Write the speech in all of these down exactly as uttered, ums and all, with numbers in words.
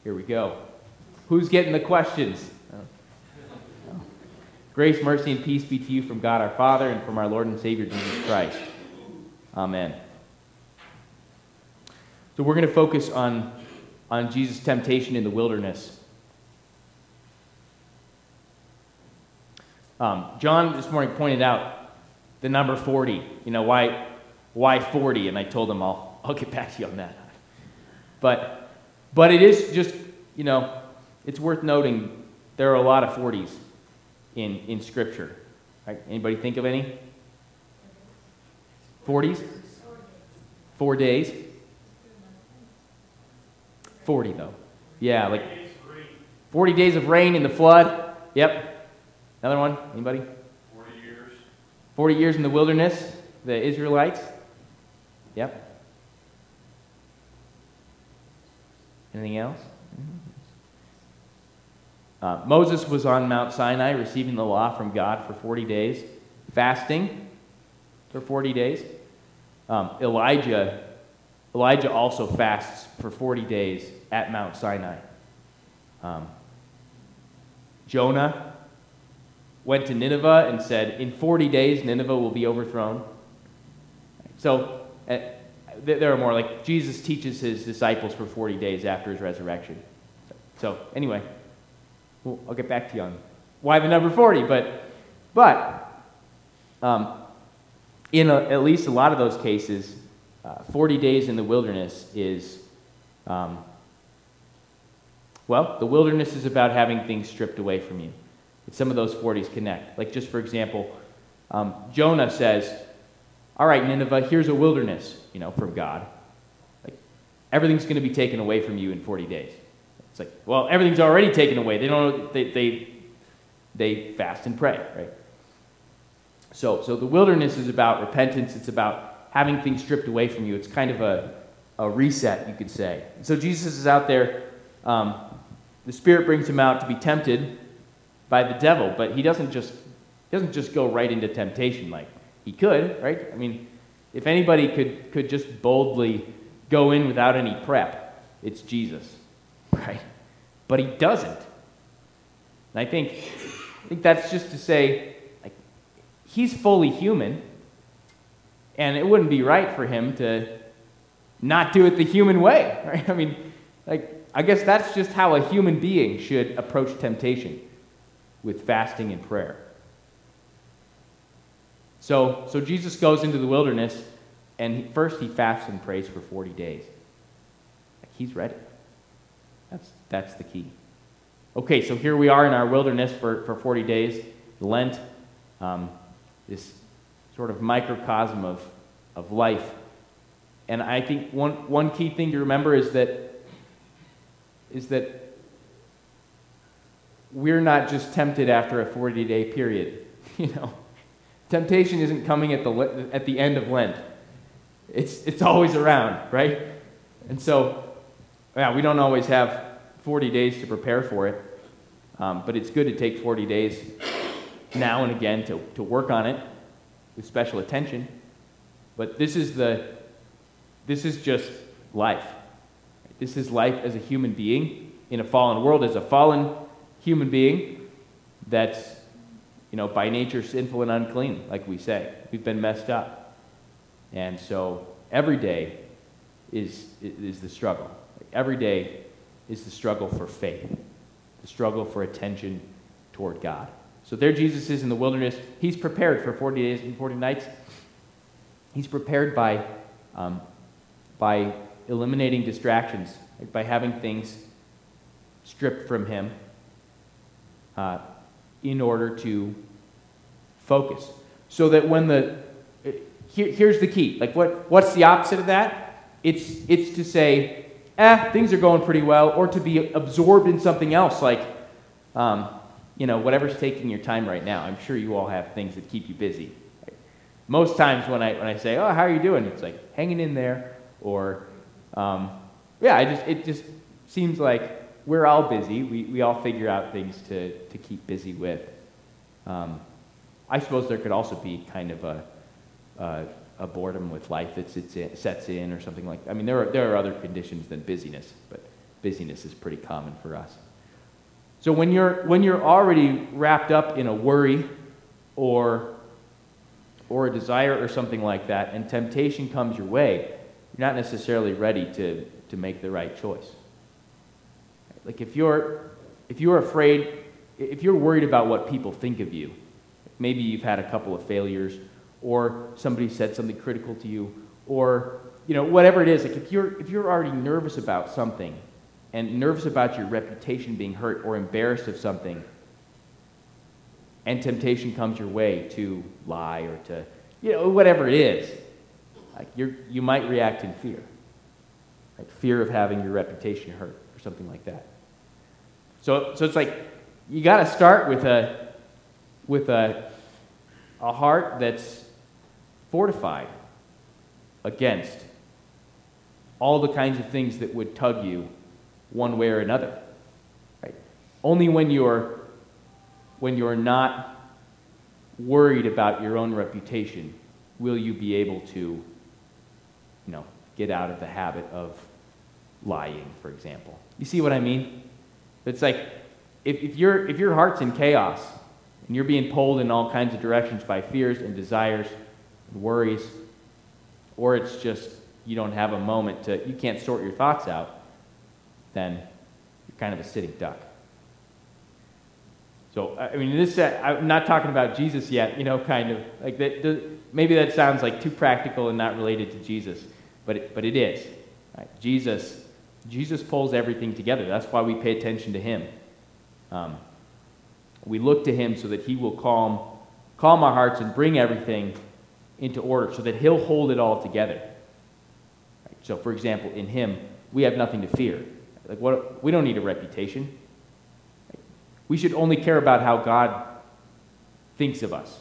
Here we go. Who's getting the questions? Oh. Grace, mercy, and peace be to you from God our Father and from our Lord and Savior Jesus Christ. Amen. So we're going to focus on, on Jesus' temptation in the wilderness. Um, John this morning pointed out the number forty. You know, why why forty? And I told him I'll I'll get back to you on that. But but it is just, you know, it's worth noting there are a lot of forties in, in Scripture. Right? Anybody think of any? forties? Four days? forty though. Yeah, like forty days of rain in the flood. Yep. Another one? Anybody? forty years. forty years in the wilderness, the Israelites. Yep. Anything else? Uh, Moses was on Mount Sinai receiving the law from God for forty days, fasting for forty days. Um, Elijah, Elijah also fasts for forty days at Mount Sinai. Um, Jonah went to Nineveh and said, in forty days, Nineveh will be overthrown. So, uh, there are more, like Jesus teaches his disciples for forty days after his resurrection. So, anyway, well, I'll get back to you on why the number forty, but, but um, in a, at least a lot of those cases, uh, forty days in the wilderness is, um, well, the wilderness is about having things stripped away from you. Some of those forties connect. Like, just for example, um, Jonah says, all right, Nineveh, here's a wilderness, you know, from God. Like, everything's going to be taken away from you in forty days. It's like, well, everything's already taken away. They don't. They they they fast and pray, right? So so the wilderness is about repentance. It's about having things stripped away from you. It's kind of a a reset, you could say. So Jesus is out there. Um, the Spirit brings him out to be tempted by the devil, but he doesn't just he doesn't just go right into temptation like he could, right? I mean, if anybody could could just boldly go in without any prep, it's Jesus, right? But he doesn't. And I think I think that's just to say, like, he's fully human, and it wouldn't be right for him to not do it the human way, right? I mean, like, I guess that's just how a human being should approach temptation, with fasting and prayer. So, so Jesus goes into the wilderness, and he, first he fasts and prays for forty days. Like, he's ready. That's that's the key. Okay, so here we are in our wilderness for, for forty days, Lent, um, this sort of microcosm of, of life. And I think one, one key thing to remember is that is that we're not just tempted after a forty-day period. You know, temptation isn't coming at the at the end of Lent. It's it's always around, right? And so, yeah, we don't always have forty days to prepare for it, um, but it's good to take forty days now and again to, to work on it with special attention. But this is the this is just life. This is life as a human being in a fallen world, as a fallen human being that's, you know, by nature sinful and unclean, like we say. We've been messed up. And so every day is is the struggle. Every day is the struggle for faith, the struggle for attention toward God. So there Jesus is in the wilderness. He's prepared for forty days and forty nights. He's prepared by, um, by eliminating distractions, like by having things stripped from him, Uh, in order to focus. So that when the, here, here's the key, like what, what's the opposite of that? It's, it's to say, eh, things are going pretty well, or to be absorbed in something else, like, um, you know, whatever's taking your time right now. I'm sure you all have things that keep you busy. Right? Most times when I when I say, oh, how are you doing? It's like, hanging in there, or, um, yeah, I just it just seems like we're all busy. We we all figure out things to, to keep busy with. Um, I suppose there could also be kind of a a, a boredom with life that sits in, sets in, or something like that. I mean, there are there are other conditions than busyness, but busyness is pretty common for us. So when you're when you're already wrapped up in a worry or or a desire or something like that, and temptation comes your way, you're not necessarily ready to, to make the right choice. Like if you're if you're afraid, if you're worried about what people think of you, maybe you've had a couple of failures, or somebody said something critical to you, or you know, whatever it is, like if you're if you're already nervous about something, and nervous about your reputation being hurt or embarrassed of something, and temptation comes your way to lie or to, you know, whatever it is, like you you might react in fear, like fear of having your reputation hurt or something like that. So so it's like you got to start with a with a a heart that's fortified against all the kinds of things that would tug you one way or another. Right? Only when you're when you're not worried about your own reputation will you be able to, you know, get out of the habit of lying, for example. You see what I mean? It's like if, if your if your heart's in chaos and you're being pulled in all kinds of directions by fears and desires and worries, or it's just you don't have a moment to, you can't sort your thoughts out, then you're kind of a sitting duck. So, I mean, this uh, I'm not talking about Jesus yet, you know, kind of. like that. The, maybe that sounds like too practical and not related to Jesus, but it, but it is. Right? Jesus, Jesus pulls everything together. That's why we pay attention to him. Um, we look to him so that he will calm, calm our hearts and bring everything into order, so that he'll hold it all together. Right? So, for example, in him, we have nothing to fear. Like what? We don't need a reputation. We should only care about how God thinks of us.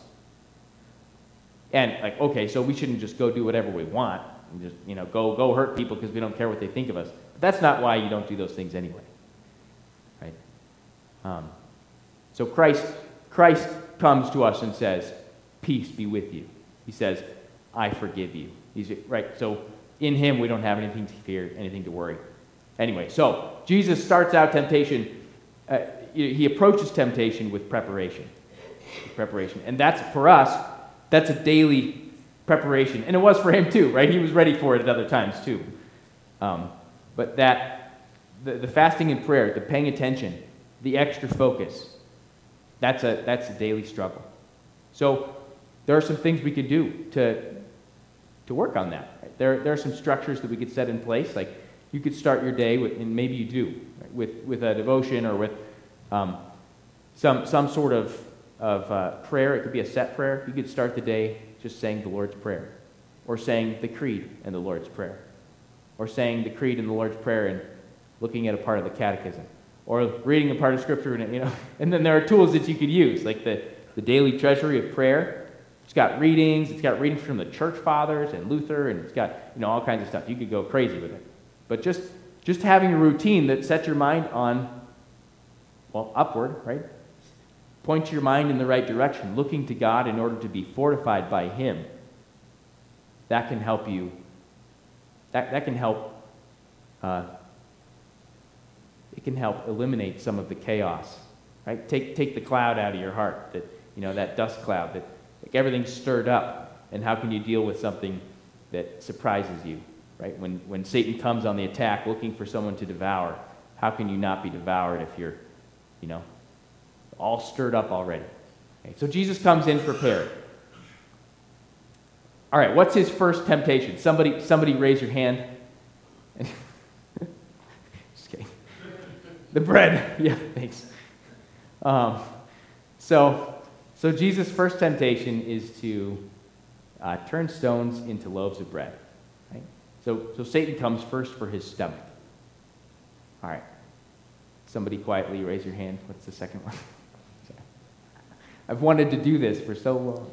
And like, okay, so we shouldn't just go do whatever we want and just, you know, go go hurt people because we don't care what they think of us. But that's not why you don't do those things anyway, right? Um, so Christ Christ comes to us and says, "Peace be with you." He says, "I forgive you." He's right. So in him, we don't have anything to fear, anything to worry. Anyway, so Jesus starts out temptation. Uh, he approaches temptation with preparation. With preparation. And that's, for us, that's a daily preparation. And it was for him too, right? He was ready for it at other times too. Um, but that, the, the fasting and prayer, the paying attention, the extra focus, that's a, that's a daily struggle. So there are some things we could do to, to work on that. Right? There, there are some structures that we could set in place. Like you could start your day with, and maybe you do, right? with, with a devotion or with Um, some some sort of, of uh, prayer. It could be a set prayer. You could start the day just saying the Lord's Prayer, or saying the Creed and the Lord's Prayer, or saying the Creed and the Lord's Prayer and looking at a part of the Catechism, or reading a part of Scripture. And, you know, and then there are tools that you could use, like the, the Daily Treasury of Prayer. It's got readings. It's got readings from the Church Fathers and Luther, and it's got, you know, all kinds of stuff. You could go crazy with it. But just just having a routine that sets your mind on, well, upward, right? Point your mind in the right direction, looking to God in order to be fortified by him. That can help you, that, that can help, uh, it can help eliminate some of the chaos, right? Take, take the cloud out of your heart, that, you know, that dust cloud, that like everything's stirred up, and how can you deal with something that surprises you, right? When, when Satan comes on the attack looking for someone to devour, how can you not be devoured if you're, you know, all stirred up already? Okay, so Jesus comes in prepared. All right, what's his first temptation? Somebody, somebody raise your hand. Just kidding. The bread. Yeah, thanks. Um, so, so Jesus' first temptation is to uh, turn stones into loaves of bread. Right? So, so Satan comes first for his stomach. All right. Somebody quietly raise your hand. What's the second one? I've wanted to do this for so long.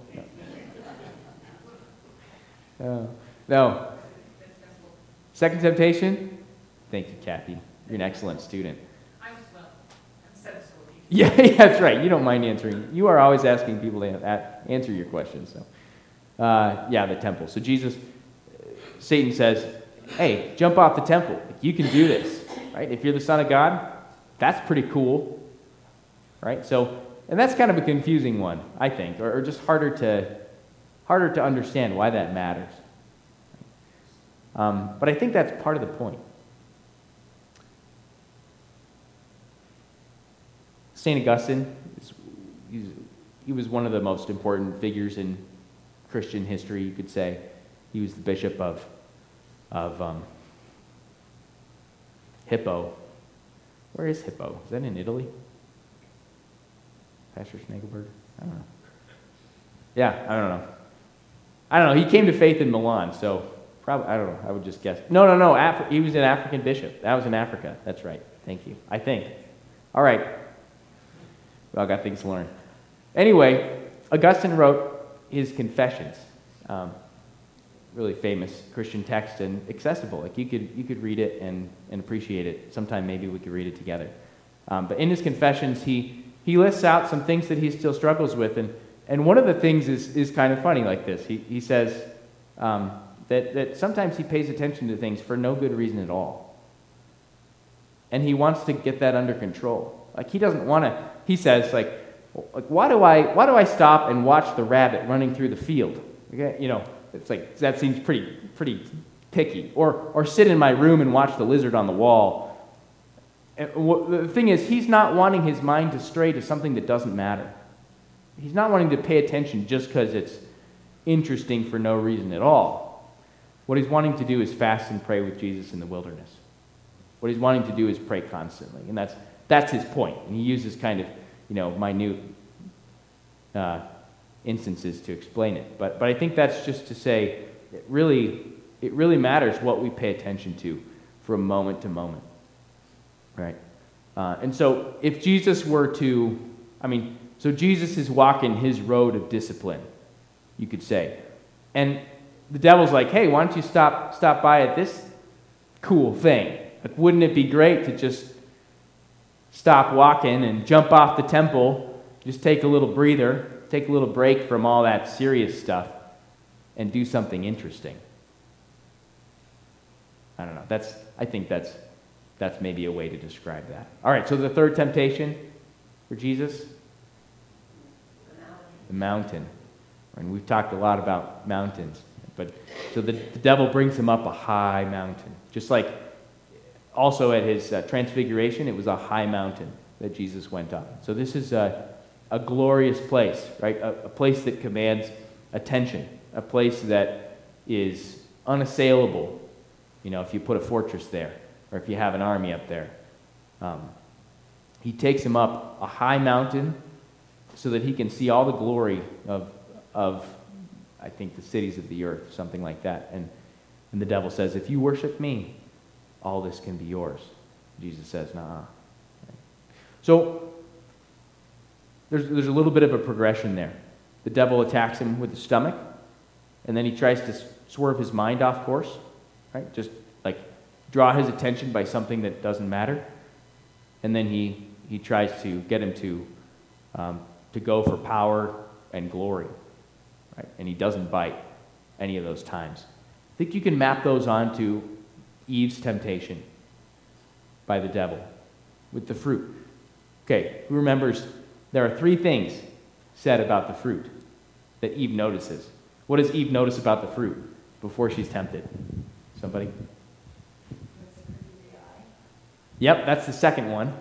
No. Uh, no. Second temptation? Thank you, Kathy. You're an excellent student. I was well. Instead of school. Yeah, yeah, that's right. You don't mind answering. You are always asking people to answer your questions. So, uh, yeah, the temple. So Jesus, Satan says, "Hey, jump off the temple. You can do this." Right? right? If you're the Son of God, that's pretty cool, right? So, and that's kind of a confusing one, I think, or, or just harder to harder to understand why that matters. Um, but I think that's part of the point. Saint Augustine, is, he's, he was one of the most important figures in Christian history, you could say. He was the bishop of, of um, Hippo. Where is Hippo? Is that in Italy? Pastor Schnagelberg? I don't know. Yeah, I don't know. I don't know. He came to faith in Milan, so probably, I don't know. I would just guess. No, no, no. Af- he was an African bishop. That was in Africa. That's right. Thank you. I think. All right. We all got things to learn. Anyway, Augustine wrote his Confessions. Um, really famous Christian text and accessible. Like you could you could read it and, and appreciate it. Sometime maybe we could read it together. Um, but in his Confessions, he he lists out some things that he still struggles with, and and one of the things is is kind of funny like this. He he says um, that that sometimes he pays attention to things for no good reason at all, and he wants to get that under control. Like he doesn't want to. He says like, like why do I why do I stop and watch the rabbit running through the field? Okay, you know. It's like, that seems pretty pretty picky. Or or sit in my room and watch the lizard on the wall. And the thing is, he's not wanting his mind to stray to something that doesn't matter. He's not wanting to pay attention just because it's interesting for no reason at all. What he's wanting to do is fast and pray with Jesus in the wilderness. What he's wanting to do is pray constantly. And that's that's his point. And he uses kind of, you know, minute uh instances to explain it. But but I think that's just to say it really it really matters what we pay attention to from moment to moment. Right? Uh, and so if Jesus were to, I mean, so Jesus is walking his road of discipline, you could say. And the devil's like, hey, why don't you stop stop by at this cool thing? Like, wouldn't it be great to just stop walking and jump off the temple, just take a little breather, take a little break from all that serious stuff and do something interesting? I don't know. That's I think that's that's maybe a way to describe that. All right, so the third temptation for Jesus? The mountain. And we've talked a lot about mountains. But so the, the devil brings him up a high mountain. Just like also at his uh, transfiguration, it was a high mountain that Jesus went up. So this is a A glorious place, right? A, a place that commands attention, a place that is unassailable, you know, if you put a fortress there, or if you have an army up there. Um, he takes him up a high mountain so that he can see all the glory of, of I think, the cities of the earth, something like that. And, and the devil says, if you worship me, all this can be yours. Jesus says, nah. So, There's, there's a little bit of a progression there. The devil attacks him with the stomach, and then he tries to swerve his mind off course, right? Just like draw his attention by something that doesn't matter. And then he, he tries to get him to, um, to go for power and glory, right? And he doesn't bite any of those times. I think you can map those onto Eve's temptation by the devil with the fruit. Okay, who remembers? There are three things said about the fruit that Eve notices. What does Eve notice about the fruit before she's tempted? Somebody? Yep, that's the second one.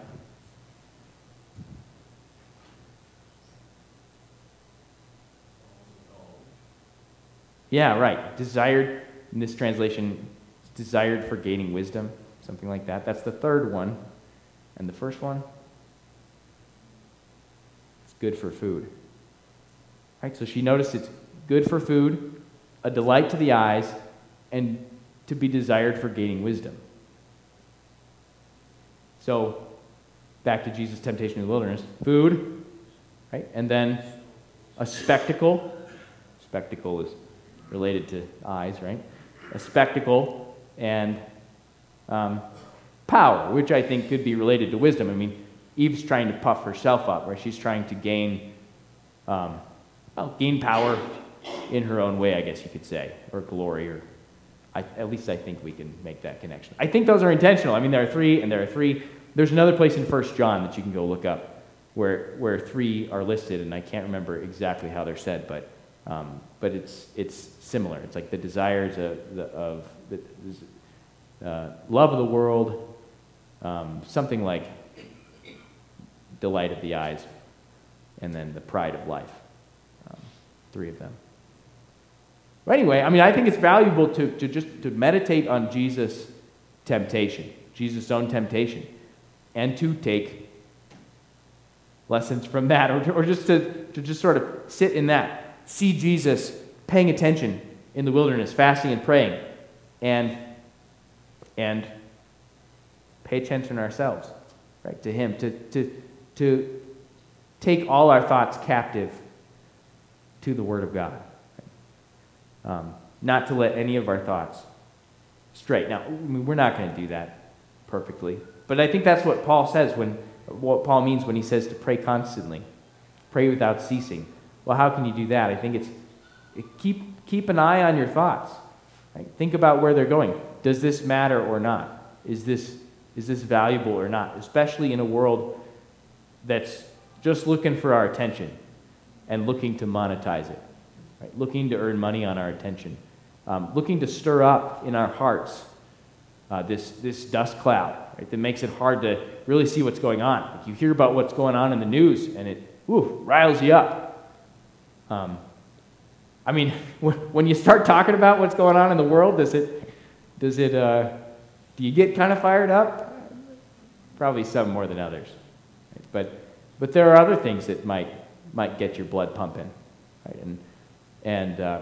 Yeah, right. Desired, in this translation, desired for gaining wisdom, something like that. That's the third one. And the first one? Good for food. Right? So she noticed it's good for food, a delight to the eyes, and to be desired for gaining wisdom. So, back to Jesus' temptation in the wilderness. Food, right? And then a spectacle. Spectacle is related to eyes, right? A spectacle and um, power, which I think could be related to wisdom. I mean, Eve's trying to puff herself up, right? She's trying to gain, um, well, gain power in her own way, I guess you could say, or glory, or I, at least I think we can make that connection. I think those are intentional. I mean, there are three, and there are three. There's another place in First John that you can go look up where where three are listed, and I can't remember exactly how they're said, but um, but it's it's similar. It's like the desires of the, of the uh, love of the world, um, something like delight of the eyes, and then the pride of life. Um, three of them. But anyway, I mean, I think it's valuable to, to just to meditate on Jesus' temptation, Jesus' own temptation, and to take lessons from that, or, or just to, to just sort of sit in that, see Jesus paying attention in the wilderness, fasting and praying, and and pay attention ourselves, right, to him, to to to take all our thoughts captive to the Word of God. Um, not to let any of our thoughts stray. Now, I mean, we're not going to do that perfectly, but I think that's what Paul says when, what Paul means when he says to pray constantly, pray without ceasing. Well, how can you do that? I think it's it keep keep an eye on your thoughts. Right? Think about where they're going. Does this matter or not? Is this is this valuable or not? Especially in a world that's just looking for our attention and looking to monetize it. Right? Looking to earn money on our attention, um, looking to stir up in our hearts uh, this this dust cloud, right, that makes it hard to really see what's going on. Like you hear about what's going on in the news, and it whew, riles you up. Um, I mean, when, when you start talking about what's going on in the world, does it does it uh, do you get kind of fired up? Probably some more than others, right? but but there are other things that might might get your blood pumping, right? And And uh,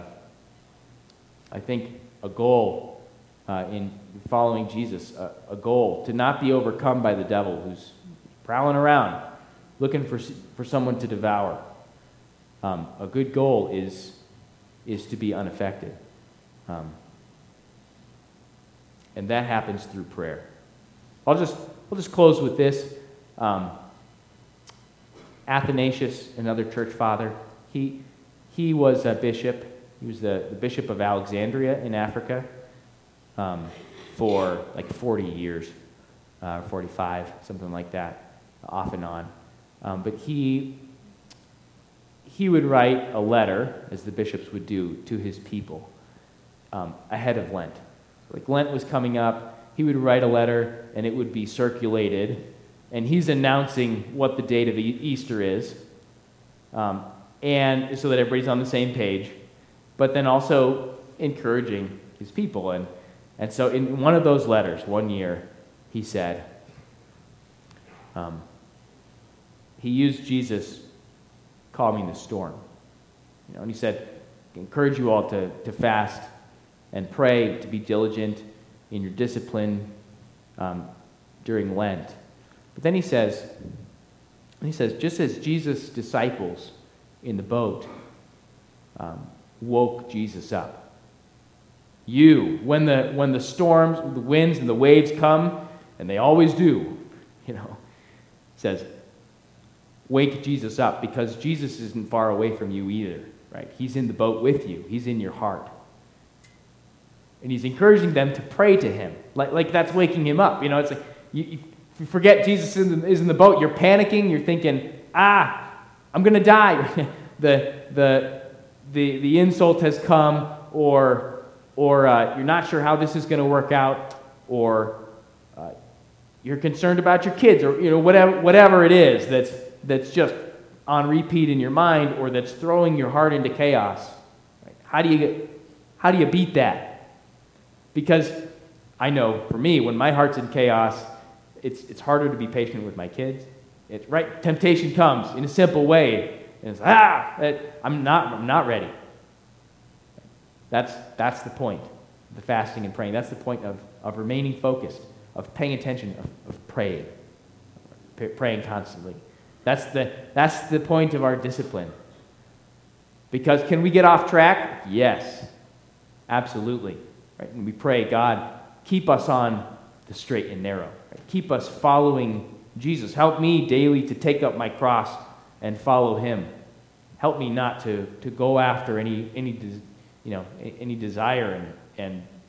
I think a goal uh, in following Jesus, a, a goal to not be overcome by the devil who's prowling around, looking for for someone to devour. Um, a good goal is is to be unaffected, um, and that happens through prayer. I'll just I'll just close with this. Um, Athanasius, another church father, he. He was a bishop. He was the, the bishop of Alexandria in Africa um, for like forty years, uh, forty-five, something like that, off and on. Um, but he he would write a letter, as the bishops would do, to his people um, ahead of Lent. Like Lent was coming up, he would write a letter, and it would be circulated, and he's announcing what the date of e- Easter is. Um, and so that everybody's on the same page, but then also encouraging his people. And, and so in one of those letters, one year, he said, um, he used Jesus calming the storm. You know, and he said, I encourage you all to, to fast and pray, to be diligent in your discipline um, during Lent. But then he says, he says, just as Jesus' disciples in the boat um, woke Jesus up. You, when the when the storms, the winds, and the waves come, and they always do, you know, says, wake Jesus up, because Jesus isn't far away from you either, right? He's in the boat with you. He's in your heart. And he's encouraging them to pray to him, like like that's waking him up. You know, it's like you, you forget Jesus is in, the, is in the boat. You're panicking. You're thinking, ah, I'm going to die. the, the, the, the insult has come, or, or uh, you're not sure how this is going to work out, or uh, you're concerned about your kids, or you know whatever, whatever it is that's, that's just on repeat in your mind, or that's throwing your heart into chaos. Right? How do you, how do you beat that? Because I know, for me, when my heart's in chaos, it's, it's harder to be patient with my kids. It's right. Temptation comes in a simple way, and it's ah, it, I'm not, I'm not ready. That's that's the point of the fasting and praying. That's the point of, of remaining focused, of paying attention, of, of praying, p- praying constantly. That's the that's the point of our discipline. Because can we get off track? Yes, absolutely. Right? And we pray, God, keep us on the straight and narrow. Right? Keep us following Jesus. Help me daily to take up my cross and follow him. Help me not to, to go after any any you know any desire and and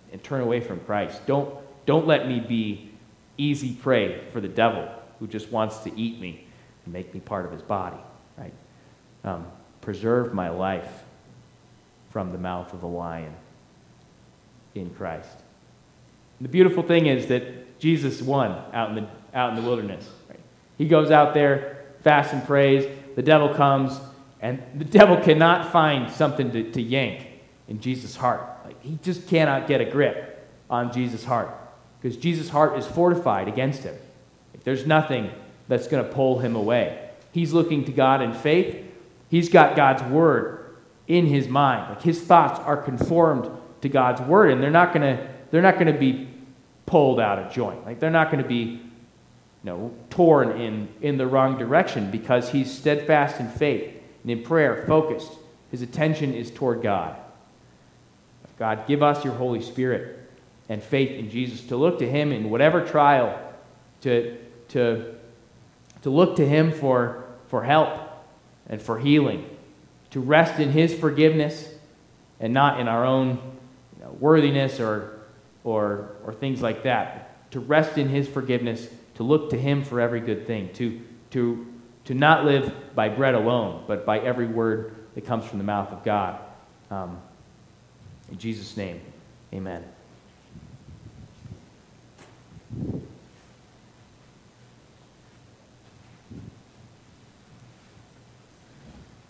and turn away from Christ. Don't, don't let me be easy prey for the devil who just wants to eat me and make me part of his body, right? Um, preserve my life from the mouth of the lion in Christ. The beautiful thing is that Jesus won out in the, out in the wilderness. Right? He goes out there, fasts and prays, the devil comes, and the devil cannot find something to, to yank in Jesus' heart. Like, he just cannot get a grip on Jesus' heart because Jesus' heart is fortified against him. Like, there's nothing that's going to pull him away. He's looking to God in faith. He's got God's word in his mind. Like, his thoughts are conformed to God's word, and they're not going to they're not going to be pulled out of joint. Like, they're not going to be, you know, torn in in the wrong direction because he's steadfast in faith and in prayer, focused. His attention is toward God. God, give us your Holy Spirit and faith in Jesus to look to him in whatever trial, to to to look to him for for help and for healing, to rest in his forgiveness and not in our own, you know, worthiness or or or things like that. To rest in his forgiveness, to look to him for every good thing, to to to not live by bread alone, but by every word that comes from the mouth of God. Um, in Jesus' name, amen.